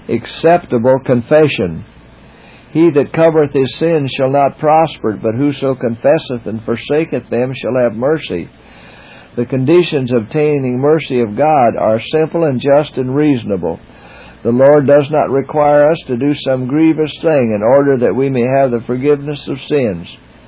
acceptable confession. He that covereth his sins shall not prosper, but whoso confesseth and forsaketh them shall have mercy. The conditions obtaining mercy of God are simple and just and reasonable. The Lord does not require us to do some grievous thing in order that we may have the forgiveness of sins.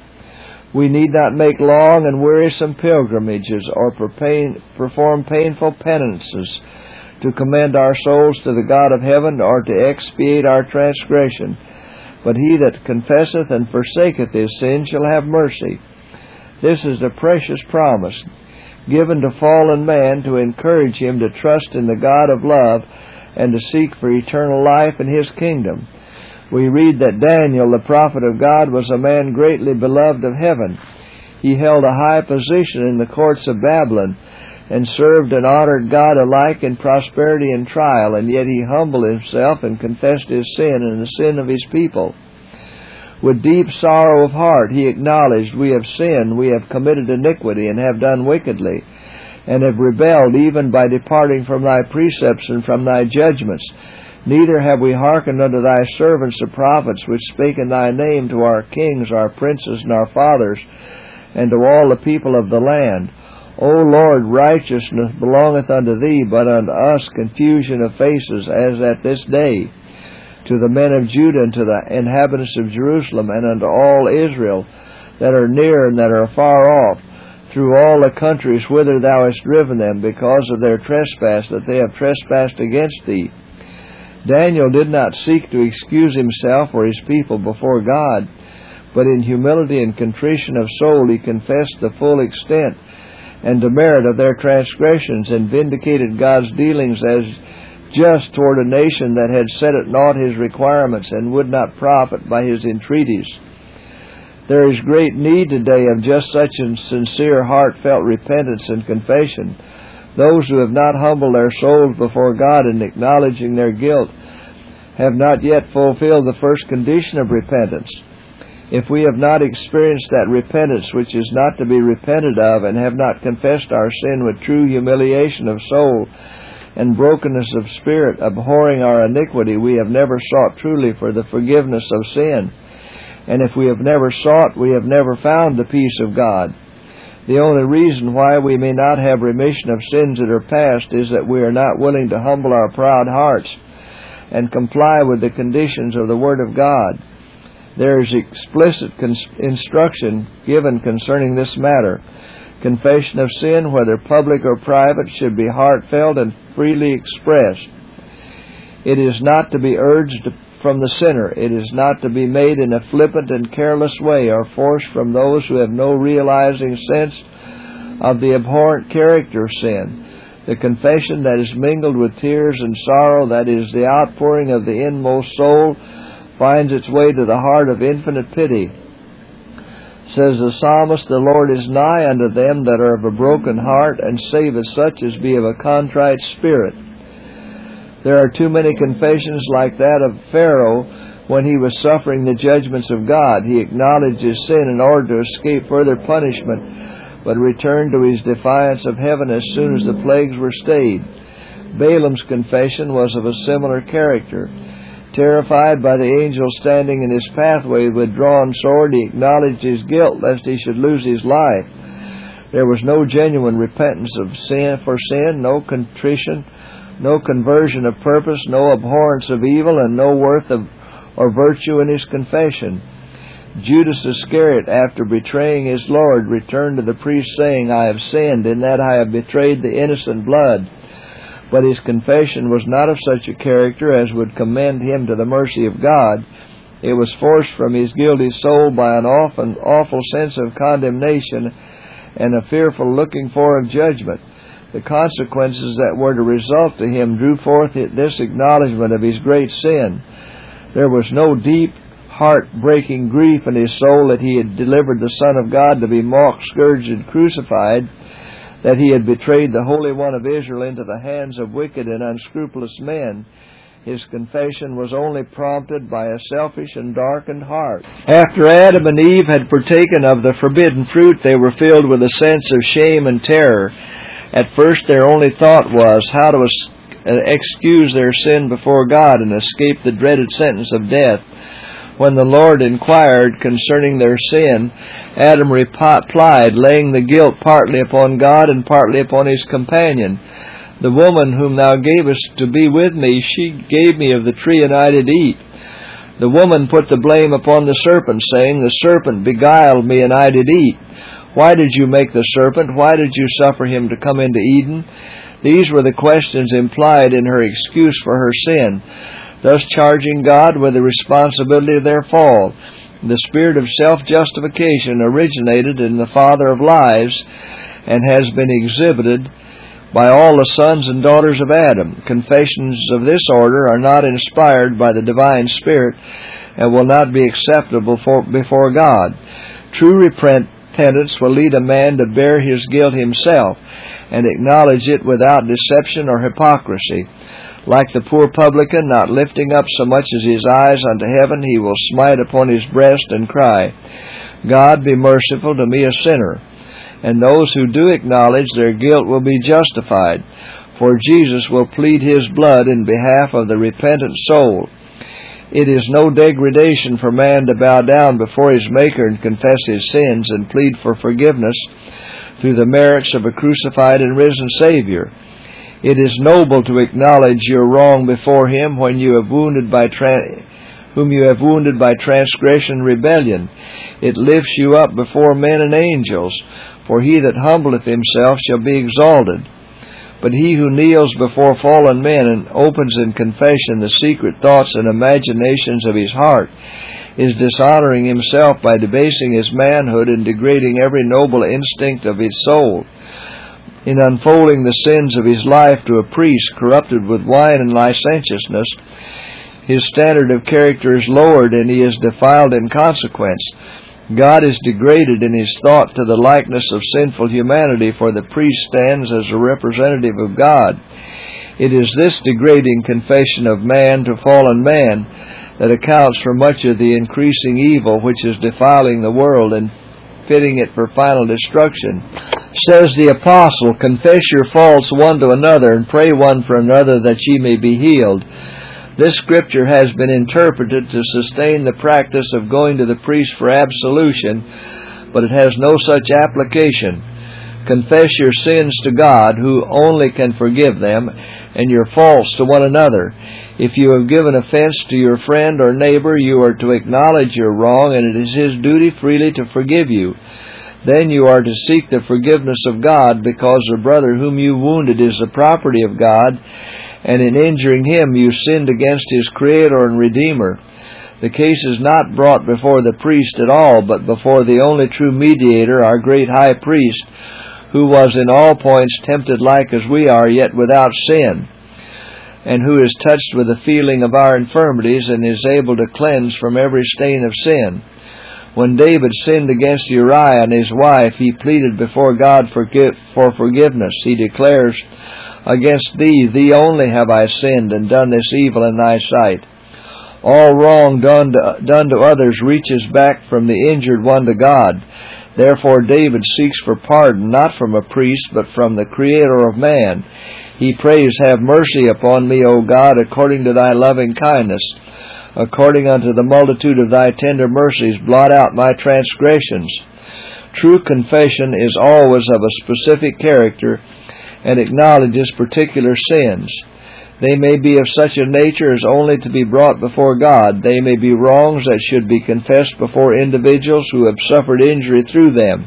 We need not make long and wearisome pilgrimages or perform painful penances to commend our souls to the God of heaven or to expiate our transgression. But he that confesseth and forsaketh his sin shall have mercy. This is a precious promise given to fallen man to encourage him to trust in the God of love and to seek for eternal life in His kingdom. We read that Daniel, the prophet of God, was a man greatly beloved of heaven. He held a high position in the courts of Babylon and served and honored God alike in prosperity and trial, and yet he humbled himself and confessed his sin and the sin of his people. With deep sorrow of heart he acknowledged, "We have sinned, we have committed iniquity, and have done wickedly, and have rebelled even by departing from thy precepts and from thy judgments. Neither have we hearkened unto thy servants the prophets, which spake in thy name to our kings, our princes, and our fathers, and to all the people of the land. O Lord, righteousness belongeth unto thee, but unto us confusion of faces, as at this day, to the men of Judah and to the inhabitants of Jerusalem, and unto all Israel that are near and that are far off, through all the countries whither thou hast driven them, because of their trespass, that they have trespassed against thee." Daniel did not seek to excuse himself or his people before God, but in humility and contrition of soul he confessed the full extent and demerit of their transgressions, and vindicated God's dealings as just toward a nation that had set at naught His requirements and would not profit by His entreaties. There is great need today of just such a sincere, heartfelt repentance and confession. Those who have not humbled their souls before God in acknowledging their guilt have not yet fulfilled the first condition of repentance. If we have not experienced that repentance which is not to be repented of, and have not confessed our sin with true humiliation of soul and brokenness of spirit, abhorring our iniquity, we have never sought truly for the forgiveness of sin. And if we have never sought, we have never found the peace of God. The only reason why we may not have remission of sins that are past is that we are not willing to humble our proud hearts and comply with the conditions of the Word of God. There is explicit instruction given concerning this matter. Confession of sin, whether public or private, should be heartfelt and freely expressed. It is not to be urged from the sinner. It is not to be made in a flippant and careless way, or forced from those who have no realizing sense of the abhorrent character of sin. The confession that is mingled with tears and sorrow, that is, the outpouring of the inmost soul, finds its way to the heart of infinite pity. Says the psalmist, "The Lord is nigh unto them that are of a broken heart, and saveth such as be of a contrite spirit." There are too many confessions like that of Pharaoh when he was suffering the judgments of God. He acknowledged his sin in order to escape further punishment, but returned to his defiance of heaven as soon as the plagues were stayed. Balaam's confession was of a similar character. Terrified by the angel standing in his pathway with drawn sword, he acknowledged his guilt lest he should lose his life. There was no genuine repentance of sin for sin, no contrition, no conversion of purpose, no abhorrence of evil, and no worth of or virtue in his confession. Judas Iscariot, after betraying his Lord, returned to the priest saying, "I have sinned in that I have betrayed the innocent blood." But his confession was not of such a character as would commend him to the mercy of God. It was forced from his guilty soul by an awful sense of condemnation and a fearful looking for of judgment. The consequences that were to result to him drew forth this acknowledgment of his great sin. There was no deep, heart-breaking grief in his soul that he had delivered the Son of God to be mocked, scourged, and crucified, that he had betrayed the Holy One of Israel into the hands of wicked and unscrupulous men. His confession was only prompted by a selfish and darkened heart. After Adam and Eve had partaken of the forbidden fruit, they were filled with a sense of shame and terror. At first their only thought was how to excuse their sin before God and escape the dreaded sentence of death. When the Lord inquired concerning their sin, Adam replied, laying the guilt partly upon God and partly upon his companion. The woman whom thou gavest to be with me, she gave me of the tree, and I did eat. The woman put the blame upon the serpent, saying, The serpent beguiled me, and I did eat. Why did you make the serpent? Why did you suffer him to come into Eden? These were the questions implied in her excuse for her sin, thus charging God with the responsibility of their fall. The spirit of self-justification originated in the father of lies and has been exhibited by all the sons and daughters of Adam. Confessions of this order are not inspired by the divine Spirit and will not be acceptable before God. True repentance will lead a man to bear his guilt himself and acknowledge it without deception or hypocrisy. Like the poor publican, not lifting up so much as his eyes unto heaven, he will smite upon his breast and cry, God, be merciful to me, a sinner. And those who do acknowledge their guilt will be justified, for Jesus will plead his blood in behalf of the repentant soul. It is no degradation for man to bow down before his Maker and confess his sins and plead for forgiveness through the merits of a crucified and risen Savior. It is noble to acknowledge your wrong before him whom you have wounded by transgression and rebellion. It lifts you up before men and angels, for he that humbleth himself shall be exalted. But he who kneels before fallen men and opens in confession the secret thoughts and imaginations of his heart is dishonoring himself by debasing his manhood and degrading every noble instinct of his soul. In unfolding the sins of his life to a priest corrupted with wine and licentiousness, his standard of character is lowered and he is defiled in consequence. God is degraded in his thought to the likeness of sinful humanity, for the priest stands as a representative of God. It is this degrading confession of man to fallen man that accounts for much of the increasing evil which is defiling the world and fitting it for final destruction. Says the apostle, Confess your faults one to another, and pray one for another that ye may be healed. This scripture has been interpreted to sustain the practice of going to the priest for absolution, but it has no such application. Confess your sins to God, who only can forgive them, and your faults to one another. If you have given offense to your friend or neighbor, you are to acknowledge your wrong, and it is his duty freely to forgive you. Then you are to seek the forgiveness of God, because the brother whom you wounded is the property of God, and in injuring him you sinned against his Creator and Redeemer. The case is not brought before the priest at all, but before the only true mediator, our great high priest, who was in all points tempted like as we are, yet without sin, and who is touched with the feeling of our infirmities, and is able to cleanse from every stain of sin. When David sinned against Uriah and his wife, he pleaded before God for forgiveness. He declares, Against thee only have I sinned, and done this evil in thy sight. All wrong done to others reaches back from the injured one to God. Therefore David seeks for pardon, not from a priest, but from the Creator of man. He prays, Have mercy upon me, O God, according to thy loving kindness. According unto the multitude of thy tender mercies, blot out my transgressions. True confession is always of a specific character and acknowledges particular sins. They may be of such a nature as only to be brought before God. They may be wrongs that should be confessed before individuals who have suffered injury through them.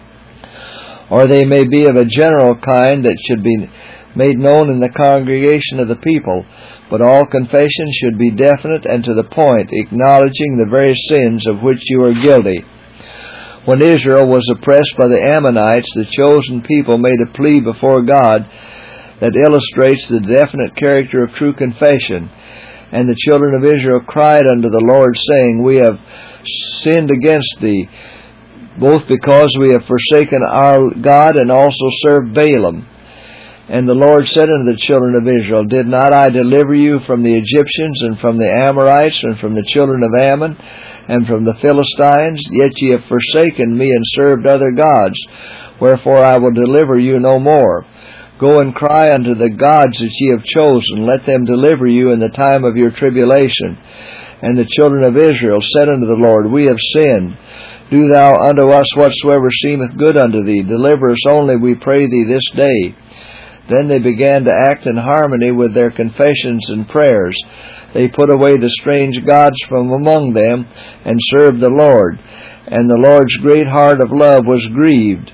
Or they may be of a general kind that should be made known in the congregation of the people. But all confession should be definite and to the point, acknowledging the very sins of which you are guilty. When Israel was oppressed by the Ammonites, the chosen people made a plea before God that illustrates the definite character of true confession. And the children of Israel cried unto the Lord, saying, We have sinned against thee, both because we have forsaken our God and also served Baalim. And the Lord said unto the children of Israel, Did not I deliver you from the Egyptians, and from the Amorites, and from the children of Ammon, and from the Philistines? Yet ye have forsaken me, and served other gods. Wherefore I will deliver you no more. Go and cry unto the gods that ye have chosen. Let them deliver you in the time of your tribulation. And the children of Israel said unto the Lord, We have sinned. Do thou unto us whatsoever seemeth good unto thee. Deliver us only, we pray thee, this day. Then they began to act in harmony with their confessions and prayers. They put away the strange gods from among them, and served the Lord. And the Lord's great heart of love was grieved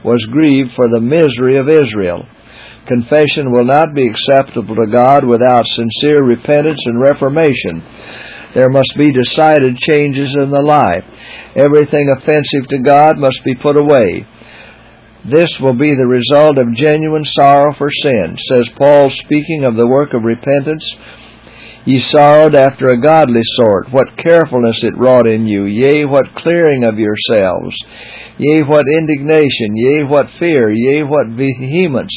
for the misery of Israel. Confession will not be acceptable to God without sincere repentance and reformation. There must be decided changes in the life. Everything offensive to God must be put away. This will be the result of genuine sorrow for sin. Says Paul, speaking of the work of repentance, Ye sorrowed after a godly sort. What carefulness it wrought in you. Yea, what clearing of yourselves. Yea, what indignation. Yea, what fear. Yea, what vehemence,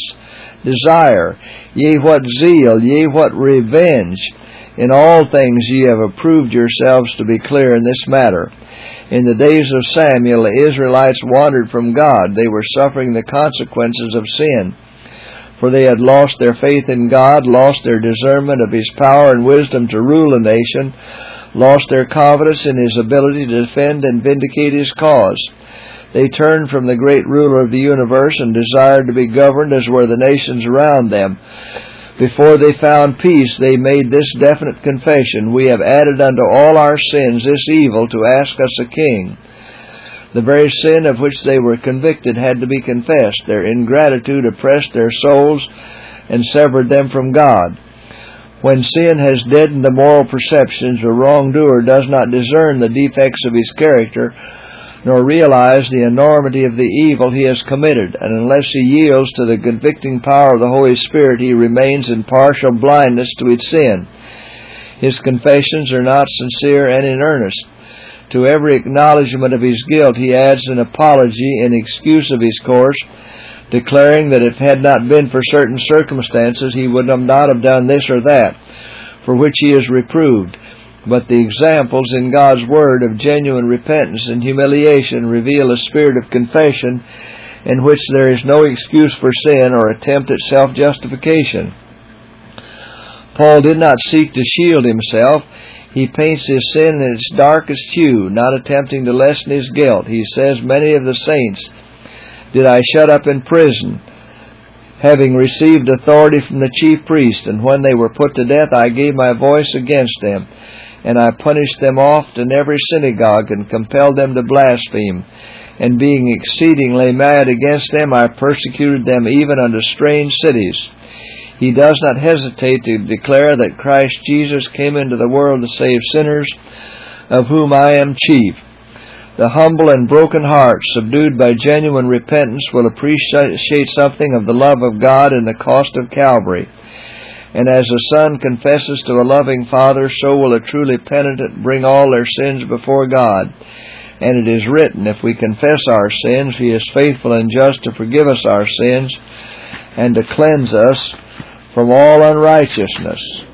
desire. Yea, what zeal. Yea, what revenge. In all things ye have approved yourselves to be clear in this matter. In the days of Samuel, the Israelites wandered from God. They were suffering the consequences of sin. For they had lost their faith in God, lost their discernment of His power and wisdom to rule a nation, lost their confidence in His ability to defend and vindicate His cause. They turned from the great ruler of the universe and desired to be governed as were the nations around them. Before they found peace, they made this definite confession, We have added unto all our sins this evil to ask us a king. The very sin of which they were convicted had to be confessed. Their ingratitude oppressed their souls and severed them from God. When sin has deadened the moral perceptions, the wrongdoer does not discern the defects of his character, nor realize the enormity of the evil he has committed, and unless he yields to the convicting power of the Holy Spirit, he remains in partial blindness to its sin. His confessions are not sincere and in earnest. To every acknowledgment of his guilt, he adds an apology in excuse of his course, declaring that if it had not been for certain circumstances, he would not have done this or that, for which he is reproved. But the examples in God's Word of genuine repentance and humiliation reveal a spirit of confession in which there is no excuse for sin or attempt at self-justification. Paul did not seek to shield himself. He paints his sin in its darkest hue, not attempting to lessen his guilt. He says, Many of the saints did I shut up in prison, having received authority from the chief priest, and when they were put to death, I gave my voice against them. And I punished them oft in every synagogue, and compelled them to blaspheme. And being exceedingly mad against them, I persecuted them even unto strange cities. He does not hesitate to declare that Christ Jesus came into the world to save sinners, of whom I am chief. The humble and broken heart, subdued by genuine repentance, will appreciate something of the love of God in the cost of Calvary. And as a son confesses to a loving father, so will a truly penitent bring all their sins before God. And it is written, If we confess our sins, He is faithful and just to forgive us our sins and to cleanse us from all unrighteousness.